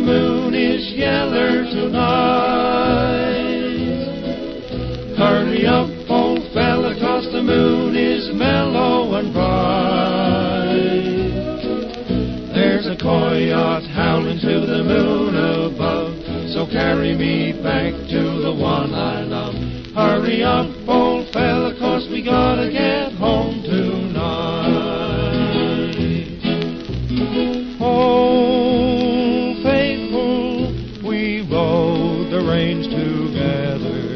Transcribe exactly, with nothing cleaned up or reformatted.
moon is yeller tonight. Hurry up, old fella, 'cause the moon is mellow and bright. There's a coyote howling to the moon above, so carry me back to the one I love. Hurry up, old fella, 'cause we gotta get home tonight. Oh, faithful, we rode the range together.